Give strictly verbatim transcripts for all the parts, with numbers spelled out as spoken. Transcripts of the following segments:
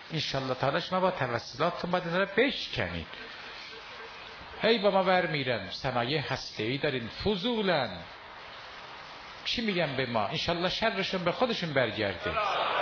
انشالله تعالی شما با توسلاتتون باید داره بشکنید. هی با ما برمیرن صنایع هسته‌ای دارین فضولن، چی میگن به ما؟ انشالله شرشون به خودشون برگرده.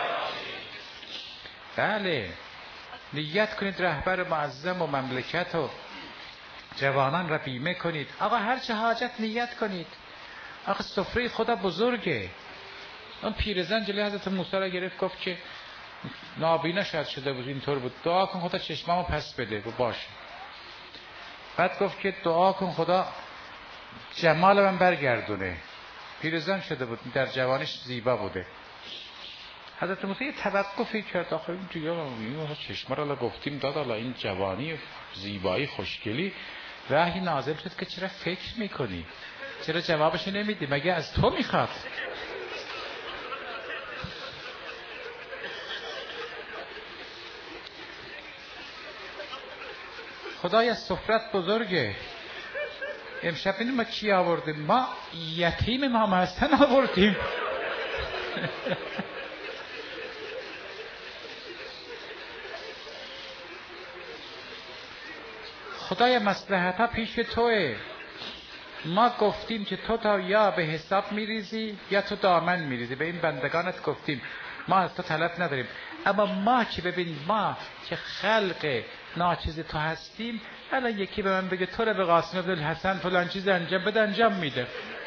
بله نیت کنید رهبر معظم و مملکت و جوانان را بیمه کنید. آقا هر چه حاجت نیت کنید. آقا سفره خدا بزرگه. اون پیرزن جلوی حضرت موسی را گرفت گفت که نابینا شاید شده بود، اینطور بود، دعا کن خدا چشمامو پس بده. گفت باشه. بعد گفت که دعا کن خدا جمال من برگردونه. پیرزن شده بود، در جوانیش زیبا بوده. حضرت موسی یه توقفی کرد، آخه این دیگه این چشمه را گفتیم داد، حالا این جوانی زیبایی خوشگلی وحی نازل شد که چرا فکر میکنی؟ چرا جوابش نمیدی؟ مگه از تو میخواد؟ خدای سفرت بزرگه. امشب اینو ما چی آوردیم؟ ما یتیم امام حسن آوردیم. خدای مصلحتها پیش توه. ما گفتیم که تو تا یا به حساب میریزی یا تو دامن میریزی. به این بندگانت گفتیم ما از تو طلب نداریم. اما ما که ببین ما که خلق ناچیز تو هستیم، الان یکی به من بگه تو رو به قاسم بن الحسن فلان چیز انجام بده، انجام میده.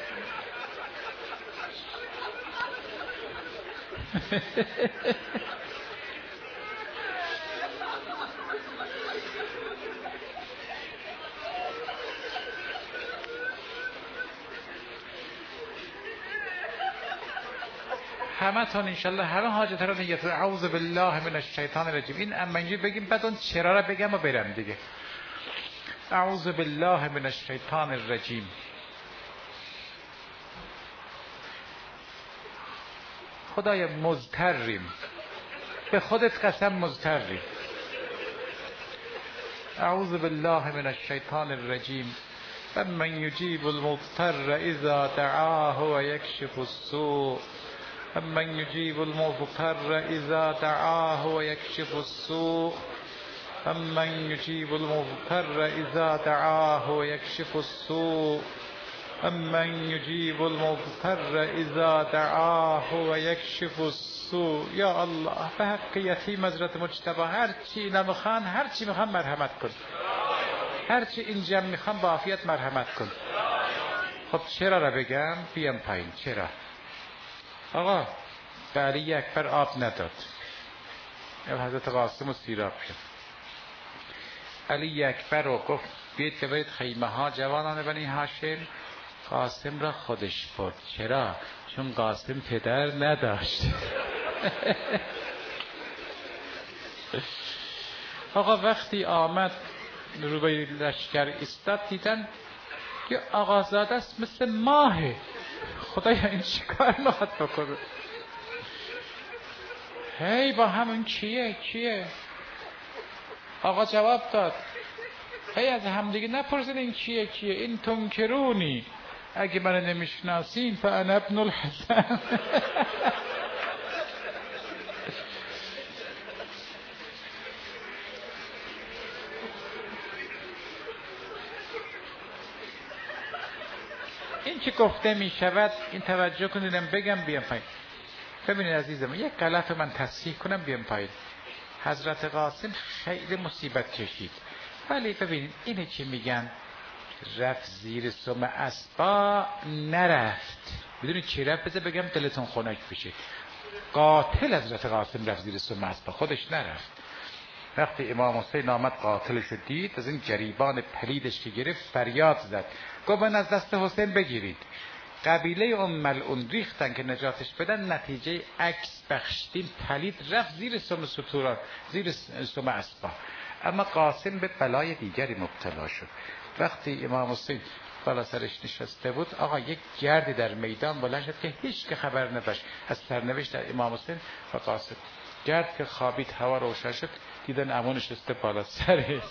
همه تون انشالله همه حاجت رو نیت اعوذ بالله من الشیطان الرجیم. این امنجی بگیم بعد اون چرا رو بگم و برم دیگه. اعوذ بالله من الشیطان الرجیم. خدای مضطریم، به خودت قسم مضطریم. اعوذ بالله من الشیطان الرجیم. من یجیب المضطر اذا دعاه و یکشف السوء. من یجیب المضطر اذا دعاه و یکشف السوء. من یجیب المضطر اذا دعاه و یکشف السوء. من یجیب المضطر اذا دعاه و یکشف السوء. یا الله به حق یتیم حضرت مجتبی هر چی نمیخوان، هر چی میخوان مرحمت کن. هر چی این جمع میخوان با عافیت مرحمت کن. خب چرا را بگم؟ بیام پایین. چرا؟ آقا به علی اکبر آب نداد، حضرت قاسم و سیراب شد. علی اکبر رو گفت بیاید که باید خیمه ها جوانان بنی هاشم. قاسم را خودش برد. چرا؟ چون قاسم پدر نداشت. آقا وقتی آمد روبروی لشکر ایستاد، دیدن که آقازاده است مثل ماهه. خدایا این چیکار میخواد بکنه؟ هی با همون چیه چیه؟ آقا جواب داد هی از همدیگه نپرسید این چیه چیه. این تنکرونی، اگه من نمیشناسین فانا ابن الحسن. این که گفته می شود این توجه کنیدم بگم بیام پایین. ببینید عزیزم یک غلط من تصحیح کنم بیام پایین. حضرت قاسم خیلی مصیبت کشید، ولی ببینید اینه چی میگن رفت زیر سم اسبا نرفت. بدونید چی رفت؟ بذار بگم دلتون خنک بشه. قاتل حضرت قاسم رفت زیر سم اسبا، خودش نرفت. وقتی امام حسین آمد قاتلش رو دید، از این گریبان پلیدش که گرفت فریاد زد، گفت من از دست حسین بگیرید. قبیله ام ملعون ریختن که نجاتش بدن، نتیجه عکس بخشتین پلید رفت زیر سم ستوران، زیر سم اسبا. اما قاسم به بلای دیگری مبتلا شد. وقتی امام حسین بالا سرش نشسته بود، آقا یک گردی در میدان بلند شد که هیچ که خبر نداشت از سرنوشت امام حسین و قاسم. گرد که خوابید، هوا روشن شد، دیدن عمو نشسته بالا سرش.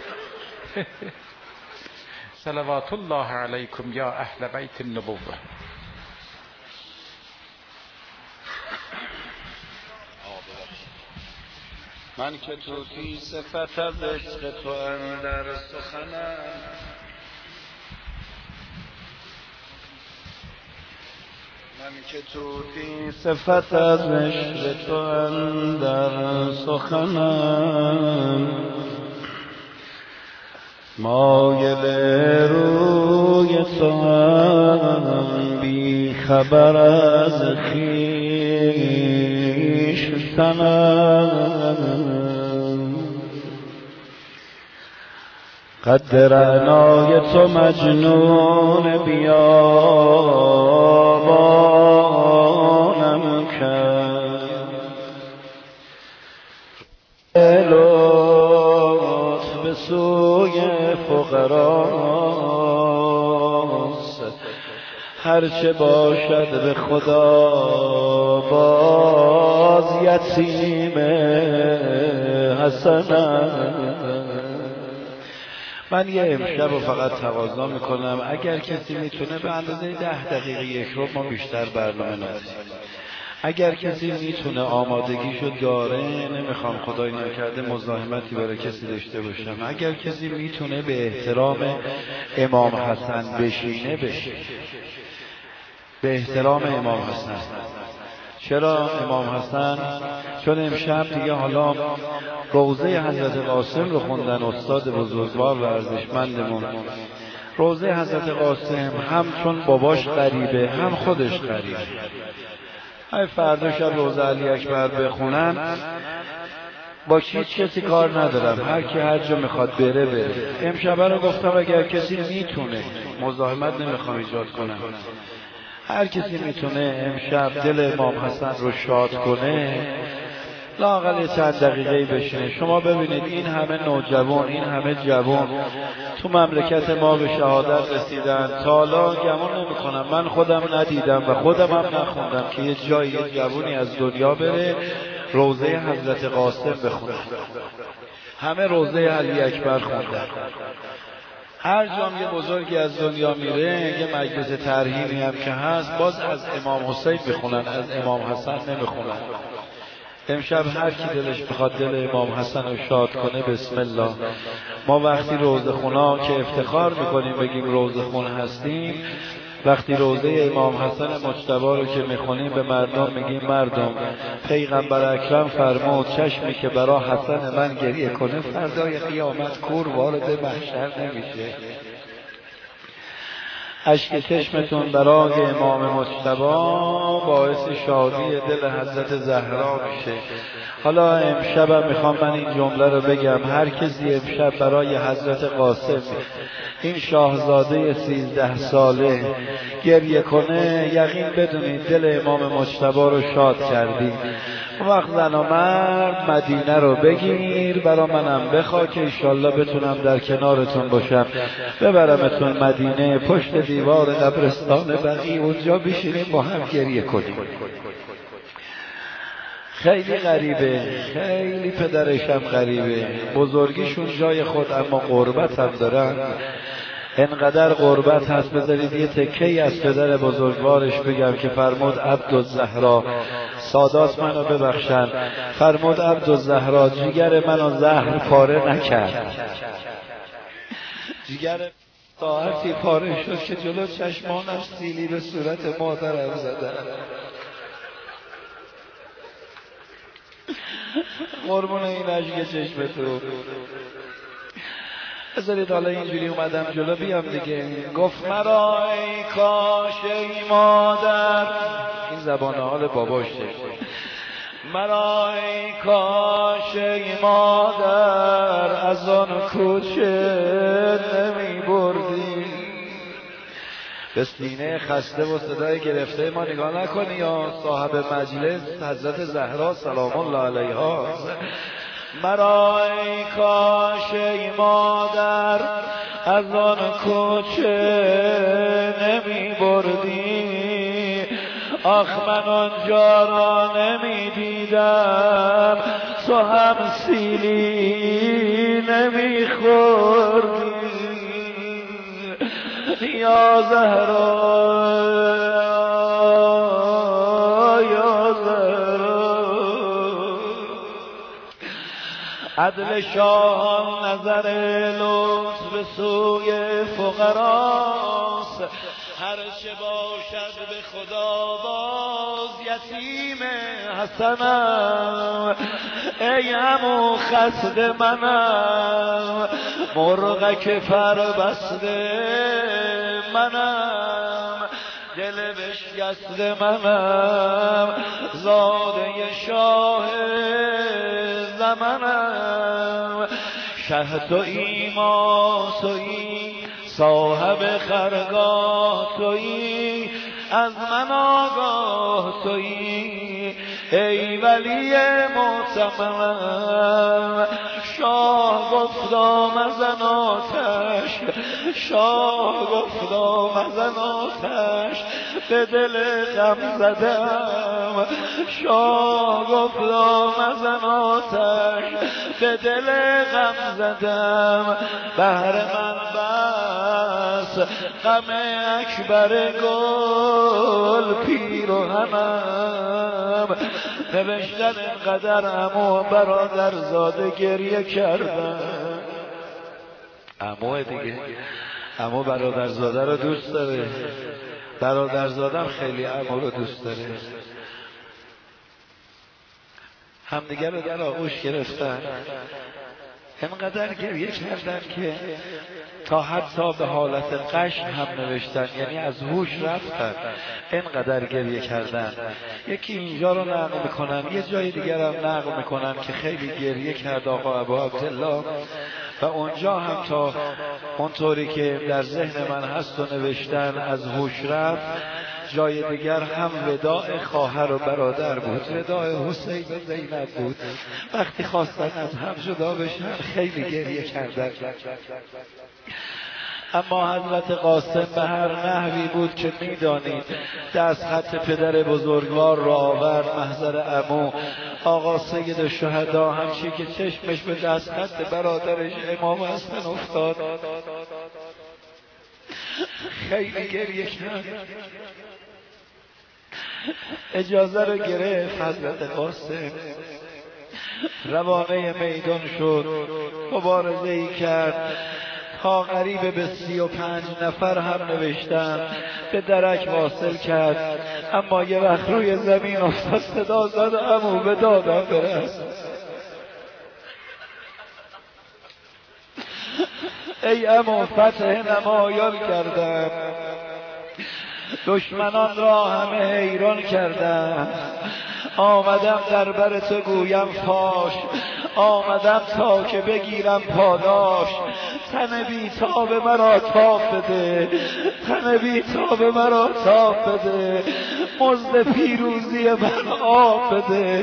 صلوات الله علیکم یا اهل بیت النبوه. من که توتی صفت از عشق تو اندر سخنم، من که توتی صفت از عشق تو اندر سخنم، مایل روی تو هم بی خبر از خویشتنم، قد رعنای تو مجنون بیابانم کرد، لطف به سوی فقراست، هرچه باشد به خدا باز یتیم حسنم. من یه امشب رو فقط تقاضا میکنم اگر کسی میتونه به اندازه ده دقیقه یک رو ما بیشتر برنامه نداریم، اگر کسی میتونه آمادگیشو داره، نمیخوام خدای نکرده مزاحمتی برای کسی داشته باشم، اگر کسی میتونه به احترام امام حسن بشینه بشه، به احترام امام حسن. چرا امام حسن؟ چون امشب دیگه حالا روضه حضرت قاسم رو خوندن استاد بزرگوار و ارزشمندمون. روضه حضرت قاسم هم چون باباش غریبه هم خودش غریبه، ای فردا شب روضه علی اکبر بخونن با هیچ کسی کار ندارم، هر کی هر جا میخواد بره بره. امشب رو گفتم اگر کسی میتونه، مزاحمت نمیخوام ایجاد کنم، هر کسی میتونه امشب دل امام حسن رو شاد کنه، لااقل چند دقیقه بشینه. شما ببینید این همه نوجوان، این همه جوان تو مملکت ما به شهادت رسیدن، تا حالا گمان نمی‌کنم، من خودم ندیدم و خودم هم نخوندم که یه جایی یه جوانی از دنیا بره روضه حضرت قاسم بخونه. همه روضه علی اکبر خوندن. هر جام یه بزرگی از دنیا میره، یه مجلس ترحیمی هم که هست، باز از امام حسین میخونن، از امام حسن نمیخونن. امشب هر کی دلش بخواد دل امام حسن رو شاد کنه بسم الله. ما وقتی روضه خونا که افتخار میکنیم بگیم روضه خون هستیم، وقتی روضه امام حسن مجتبی رو که میخونیم به مردم میگیم مردم پیغمبر اکرم فرمود چشمی که برا حسن من گریه کنه فردای قیامت کور وارد محشر نمیشه. اشک چشمتون برای امام مجتبی باعث شادی دل حضرت زهرا میشه. حالا امشب میخوام من این جمله رو بگم، هر کسی امشب برای حضرت قاسم این شاهزاده سیزده ساله گریه کنه، یقین بدونید دل امام مجتبی رو شاد کردی. وقت زن و مرد مدینه رو بگیر، برا منم بخوا که انشالله بتونم در کنارتون باشم، ببرمتون مدینه پشت دیوار قبرستان بقیع، اونجا بشینیم با هم گریه کنیم. خیلی غریبه، خیلی پدرشم غریبه، بزرگیشون جای خود اما غربت هم دارن. انقدر غربت هست، بذارید یه تکه‌ای از پدر بزرگوارش بگم که فرمود عبدالزهرا، سادات منو ببخشن، فرمود عبدالزهرا جیگر منو زهر پاره نکرد. جیگر ساعتی پاره شد که جلو چشمانش سیلی به صورت مادرم زدن. قربون این اشک چشمتو. بذارید حالا اینجوری اومدم جلو بیام دیگه. گفت مرا ای کاش ای مادر، این زبان حال باباشه، مرا ای کاش ای مادر از آن کوچه نمی بردی. به سینه خسته و صدای گرفته ما نگاه نکنی، یا صاحب مجلس حضرت زهرا سلام الله علیها. مرا ای کاش ای مادر از آن کوچه نمی بردی، آخ من آنجا را نمی دیدم، تو هم سیلی نمی خوردی. یا زهرا یا زهرا عدل شاهان نظر لطف به سوی فقراست، هر چه باشد به خدا باز یتیم حسنم. ای عمو خسد منم، مرغک فر بسته منم، دل بشکست منم، زاده شاه زمنم. شه تویی ما تویی، صاحب خرگاه تویی، از من آگاه تویی، ای ولی معتمم. شاه گفتا مزن آتش، شاه گفتا مزن آتش، به دل غم زدم. شاه گفتا مزن آتش، به دل غم زدم. بهر من بس غم اکبر گل پیرهنم. نوشتن اینقدر عمو برادر زاده گریه کردم. عمو دیگه، عمو برادر زاده رو دوست داره، برادر زادم خیلی عمو رو دوست داره. همدیگه رو در آغوش گرفتن، اینقدر گریه کردن که تا حتی به حالت قشن هم نوشتن، یعنی از هوش رفتن، اینقدر گریه کردن. یکی اینجا رو نقل میکنن، یه جای دیگر هم نقل میکنن که خیلی گریه کرد آقا ابو عبدالله، و اونجا هم تا اونطوری که در ذهن من هست و نوشتن از هوش رفت. جای دیگر هم وداع خواهر و برادر بود، وداع حسین و زینب بود. وقتی خواستن از هم جدا بشن خیلی گریه کردن. اما حضرت قاسم به هر نحوی بود که میدانید دست خط پدر بزرگوار را آورد محضر عمو. آقا سید الشهدا همچی که چشمش به دست خط برادرش امام حسن افتاد خیلی گریه کرد. اجازه رو گرفت حضرت قاسم، روانه میدان شد، مبارزه ای کرد تا قریب به سی و پنج نفر هم نوشتن، به درک واصل کرد. اما یه وقت روی زمین افتاد، صدا زد عمو به دادم برس. ای عمو فتح نمایان کردم، دشمنان را همه حیران کردم. آمدم در بر تو گویم فاش، آمدم تا که بگیرم پاداش. تن بی تاب مرا تاب بده، تن بی تاب مرا تاب بده، مزد پیروزی من آب بده.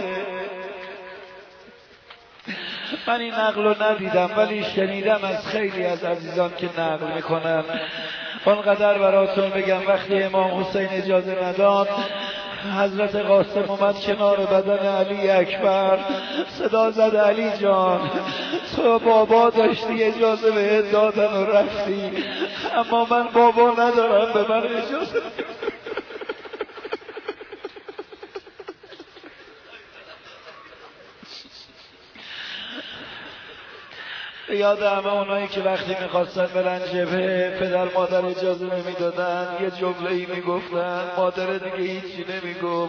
من این نقل رو ندیدم ولی شنیدم از خیلی از عزیزان که نقل میکنن. اونقدر براتون بگم وقتی امام حسین اجازه نداد، حضرت قاسم اومد کنار بدن علی اکبر، صدا زد علی جان تو بابا داشتی اجازه بهت دادن و رفتی، اما من بابا ندارم به من اجازه. یاد همه اونایی که وقتی میخواستن برن جبهه پدر مادر اجازه نمیدادن، یه جمله ای میگفتن، مادر دیگه هیچی نمیگفت،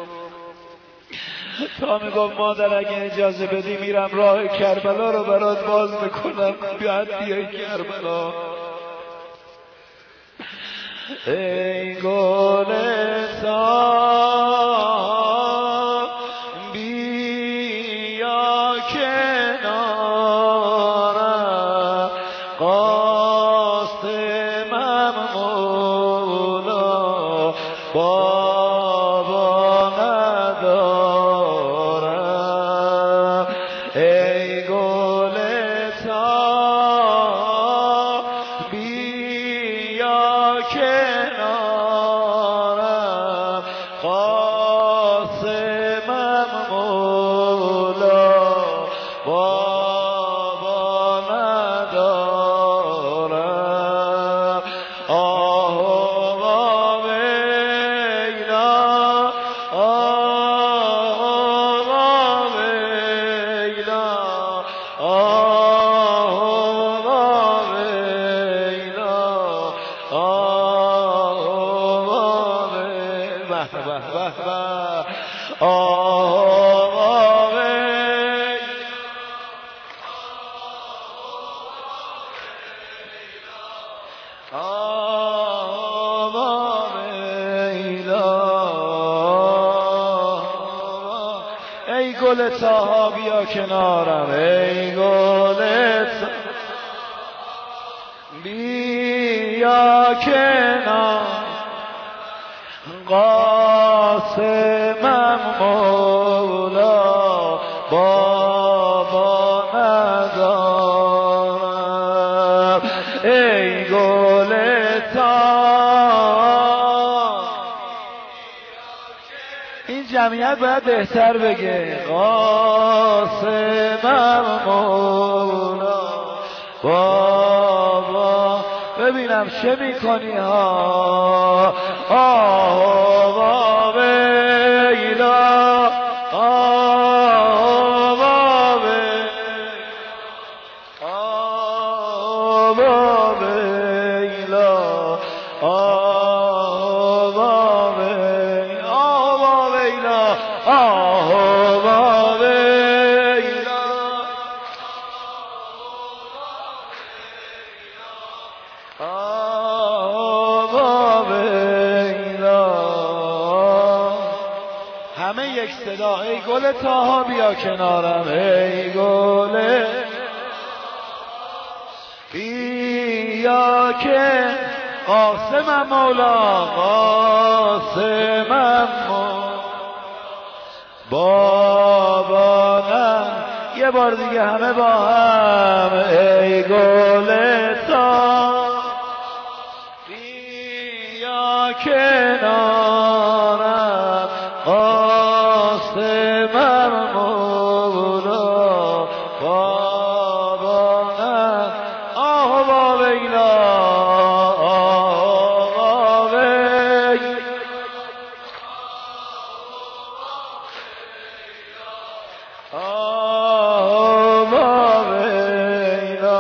تا میگفت مادر اگه اجازه بدی میرم راه کربلا رو برات باز میکنم، بیاد بیای کربلا. ای گلستان بیا کنارم، قاسمم مولا بابا ندارم. ای گلستان بیا کنارم، قاسمم مولا بابا ندارم. آه ویلا آه ویلا به به به به آقا ای گل طاها بیا کنارم ای گل بیا کنار قاسمم مولا بابا ندارم ای گل طاها. این جمعیت باید بهتر بگه قاسمم مولا بابا. ببینم چه میکنی ها آوا ویلا آوا ویلا آوا ویلا آوا ویلا آوا ویلا. همه یک صدا ای گل طاها بیا کنارم ای گل بیا که قاسمم مولا قاسمم بابا نه. یه بار دیگه همه با هم ای گل طاها بیا کنارم قاسمم مولا بابا نه آوا ویلا آوا ویلا آوا ویلا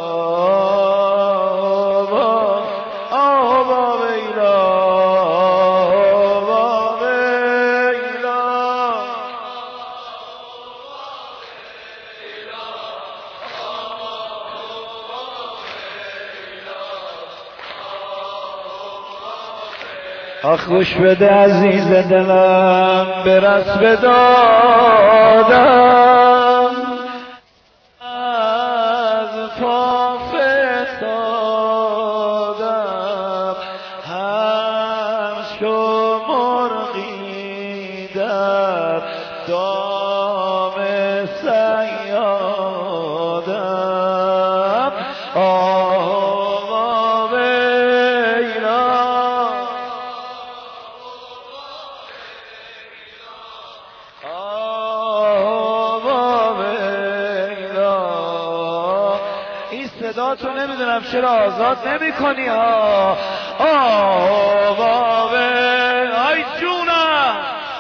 آوا ویلا آوا ویلا. آخ گوش بده عزیز دلم برس بدادم از پا فتادم همچو مرغی در دام صیادم آوا ویلا آوا ویلا. این صدا تو نمیدونم چرا آزاد نمی کنی ها آوا ویلا. آی جونم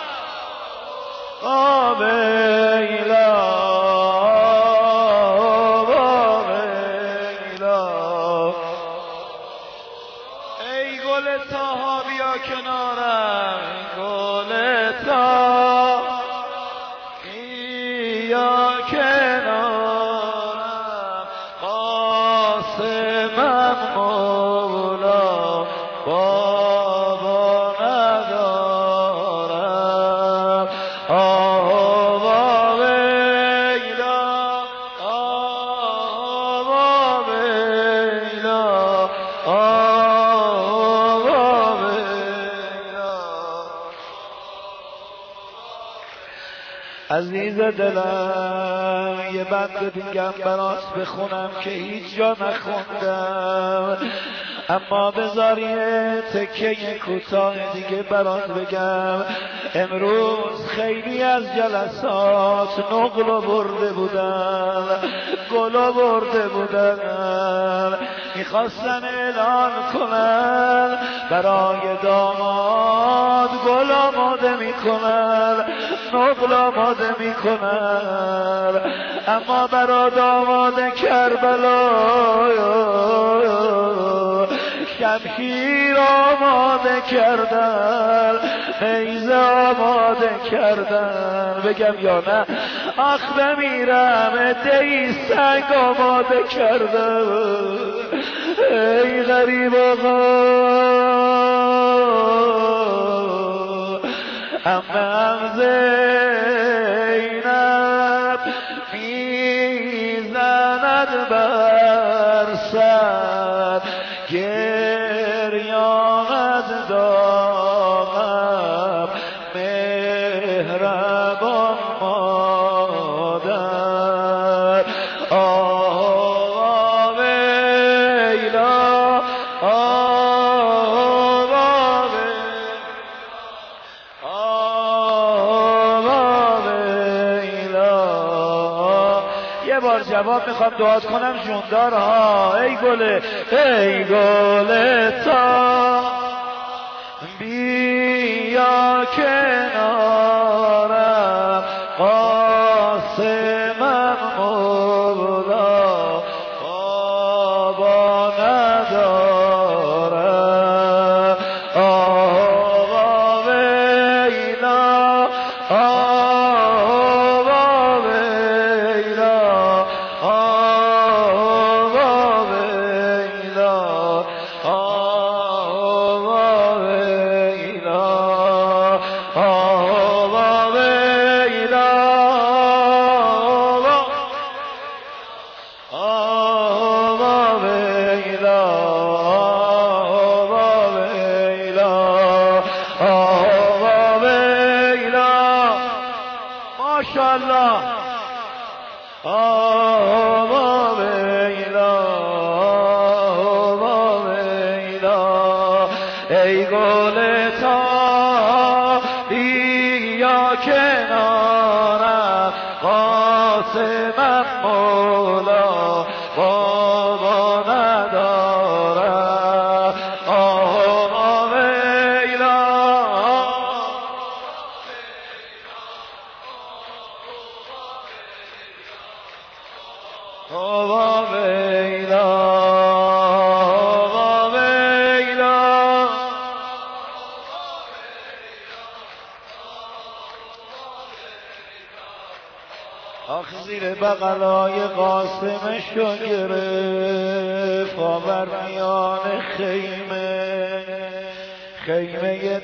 آوا ویلا آوا ویلا. ای گل طاها بیا کنارم گل طاها بیا کنارم قاسمم مولا بابا ندارم آوا ویلا آوا ویلا آوا ویلا. عزیز دلم یه بند دیگم برات بخونم که هیچ جا نخوندم اما بذار یه تکه کوتاه دیگه برات بگم. امروز خیلی از جلسات نقل برده بودن گل برده بودن میخواستن اعلان کنن برای داماد گل آماده میکنن نقل آماده میکنن اما برای داماد کربلا شمشیر آماده کردن، نیزه آماده کردن، بگم یا نه آخ بمیرم عده‌ای سنگ آماده کردن. ای غریب آقا امم زینب میزند بر سر گریاند داغم مهربان مادر. آه ویلا آه ویلا. یه بار جواب میخوام دعا کنم جوندار ها. ای گله ای گله تا بیا کنارم قاسمم مولا بابا ندارم. آقا ویلا آقا ویلا آقا ویلا آقا ویلا آقا ویلا آقا ویلا آقا ویلا آقا ویلا. ماشاءالله آقا ویلا آقا ویلا. ای گل تا بیا کنارم قاسمم مولا بابا ندارم. آقا ویلا آقا ویلا آقا ویلا. آخ زیر بغلای قاسمشو گرفت آور میان خیمه خیمه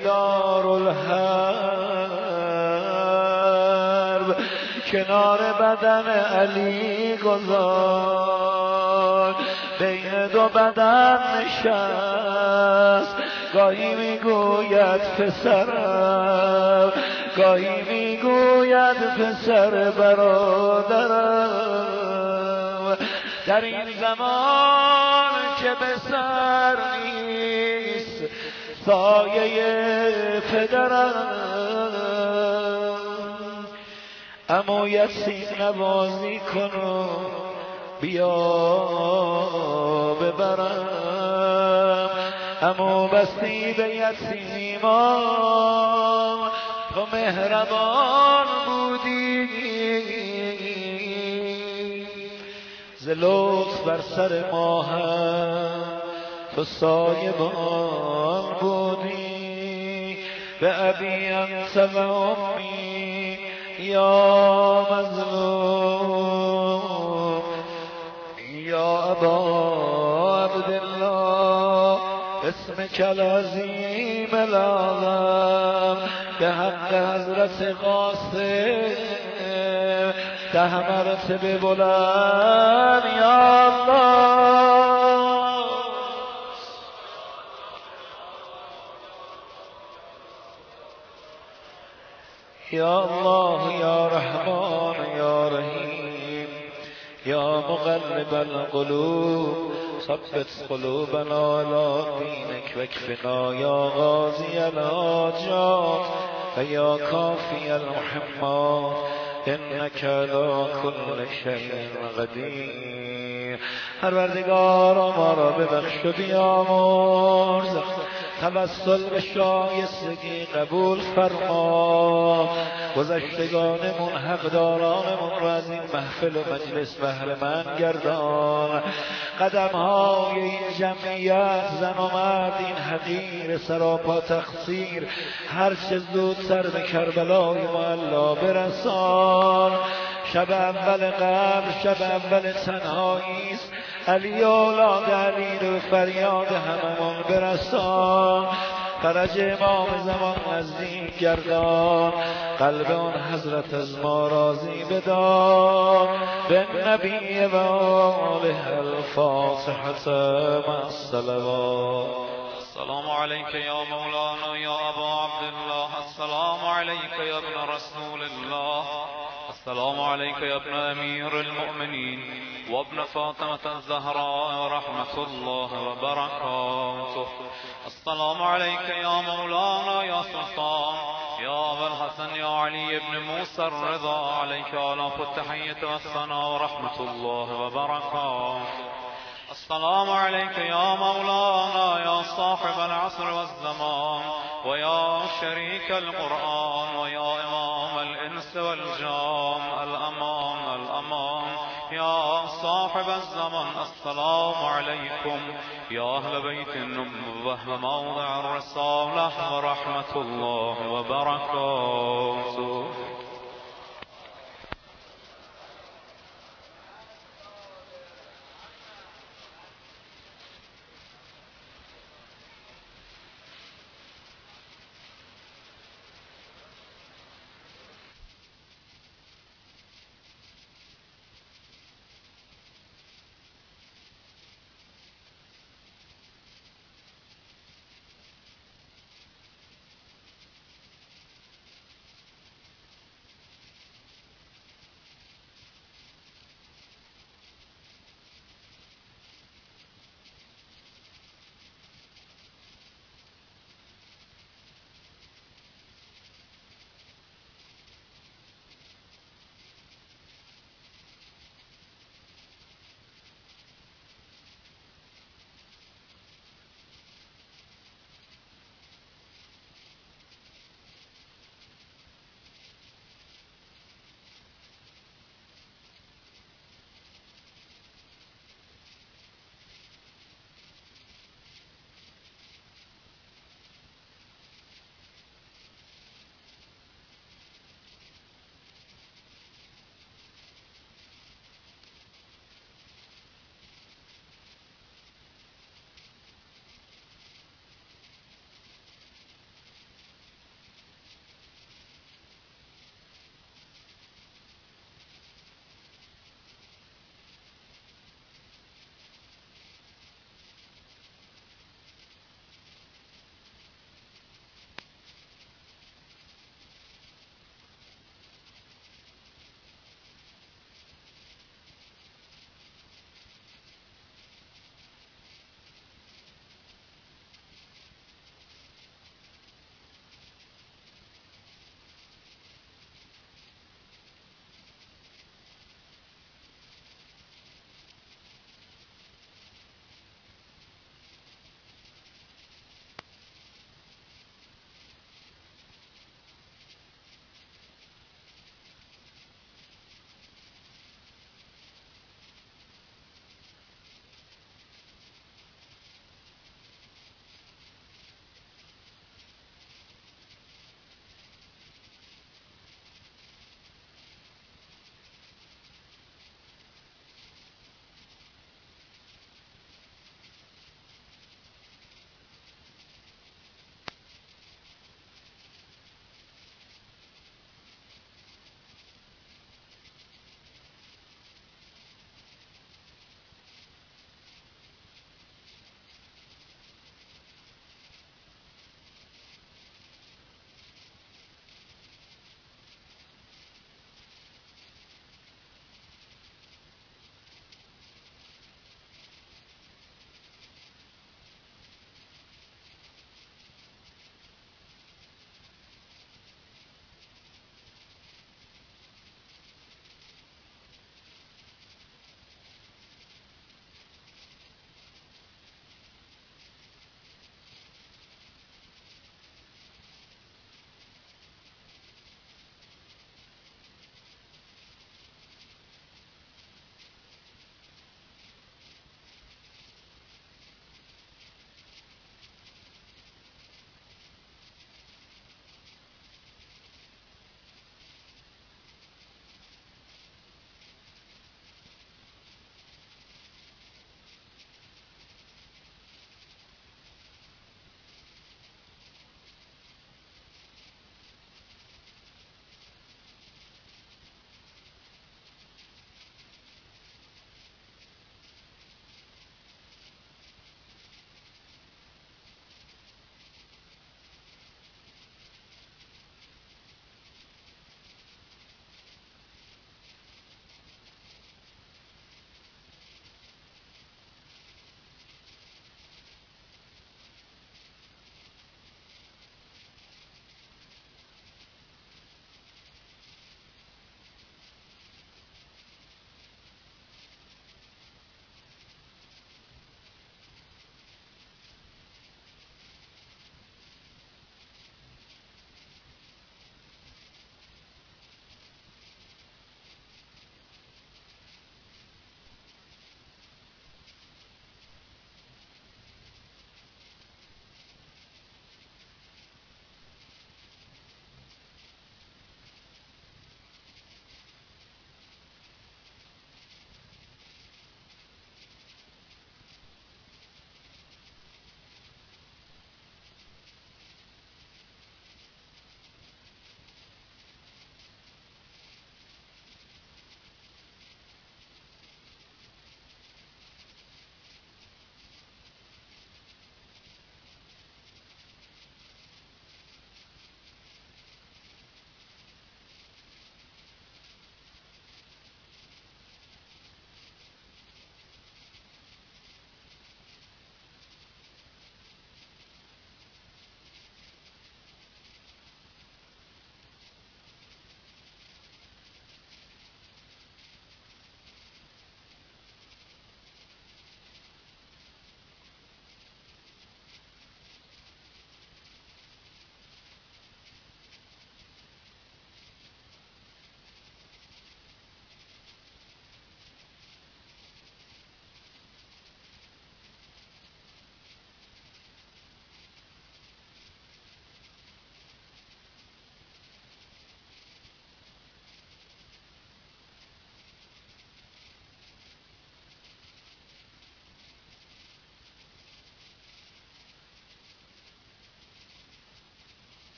دارالحرب کنار بدن علی گذاشت بین دو بدن نشست. گاهی میگوید پسرم گاهی میگوید پسر برادرم. در این زمان که به سر نیست سایه پدرم امو یتیم نوازی کن و بیا ببرم. امو بستی به یتیمان تو مهربان بودی ز لطف بر سر ما هم تو سایبان بودی. به ابی انت و امی یا مظلوم یا ابا عبدالله اسمک العظیم العظم به حق حضرت قاسم ده مرتبه بلند یا الله. یا الله یا رحمان یا رحیم یا مقلب القلوب ثبت قلوبنا على دینک واکفنا یا قاضی الحاجات و یا کافی المحمات انک علی کل شیء قدیر. پروردگارا ما را ببخش و بیامرز. توسل به شایستگی قبول فرما. گذشتگانمون حقدارانمون را از این محفل و مجلس بهره مند گردان. قدم‌های این جمعیت زن و مرد این حقیر سراپا تقصیر هر چه زودتر به کربلای معلا برسان. شب اول قبر شب اول تنهایی است، علی اولاد علی رو فریاد هممون برسان. فرج امام زمان نزدیک گردان، قلب آن حضرت از ما راضی بدار. به نبی و آله الفاتحة مع الصلوات. السلام عليك يا مولانا يا أبا عبد الله، السلام عليك يا ابن رسول الله، السلام عليك يا ابن أمير المؤمنين وابن فاطمة الزهراء رحمة الله وبركاته. السلام عليك يا مولانا يا سلطان يا أبا الحسن يا علي بن موسى الرضا، عليك آلاف التحية والثناء ورحمة الله وبركاته. السلام عليك يا مولانا يا صاحب العصر والزمان ويا شريك القرآن ويا إمام الإنس والجان، الأمان الأمان يا صاحب الزمن. السلام عليكم يا أهل بيت النبوة وموضع الرسالة ورحمة الله وبركاته.